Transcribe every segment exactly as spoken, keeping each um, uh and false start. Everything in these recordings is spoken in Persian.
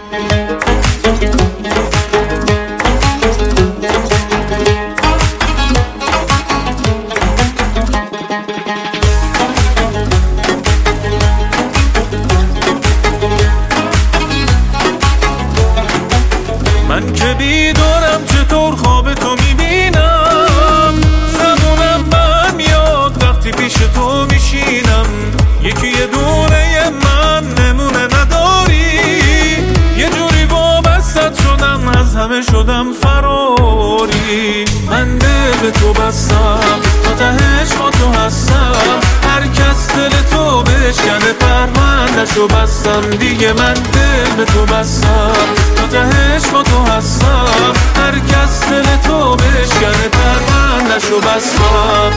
من که بیدارم چطور خواب تو میبینم، زبونم من میاد وقتی پیش تو میشینم. یکی یه دونه من نمونه نداری، یه جوری وابستت شدم از همه شدم فراری. من دل به تو بستم تا تهش با تو هستم، هر کس دل تو بشکنه پروندشو بستم دیگه. من دل به تو بستم تا تهش با تو هستم، هر کس دل تو بشکنه پروندشو بستم.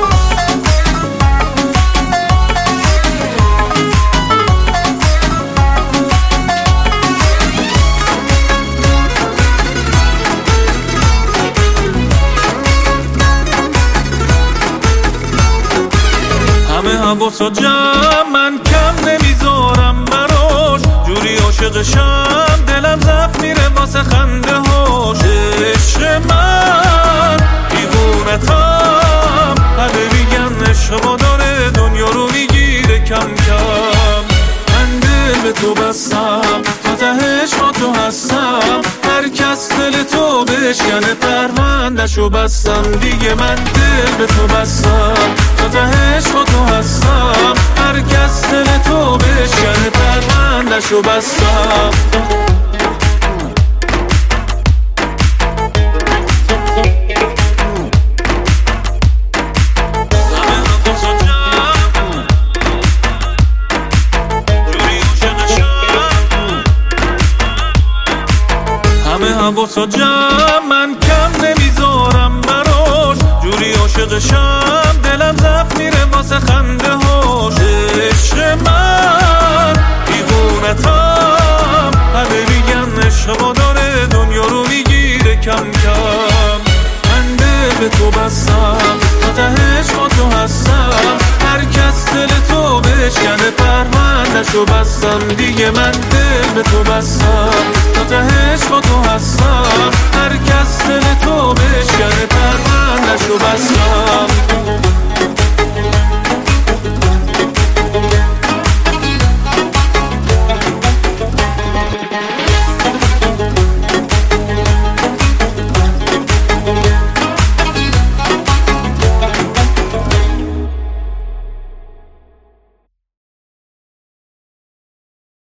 همه حواسا جمع من کم نمیذارم براش، جوری عاشقشم دلم زفت میره واسه خنده هاش. عشق من دیوونتم، همه میگن عشق داره دنیا رو میگیره کم کم. من دل به تو بستم تا تهش با تو هستم، هر کس دل تو بشکنه پروندشو بستم دیگه. من دل به تو بستم تا تهش با تو هستم، هر کس دل تو بشکنه پروندشو بستم. همه حواسا جمع من کم نمیذارم براش، جوری عاشقشم دلم زفت میره واسه خنده هاش. عشق من دیوونتم، همه میگن عشق داره دنیا رو میگیره کم کم. من دل به تو بستم تا تهش با تو هستم، هر کس دل تو بشکنه پروندشو بستم دیگه. من دل به تو بستم تا تهش با تو هستم، هر کس دل تو بشکنه پروندشو بستم.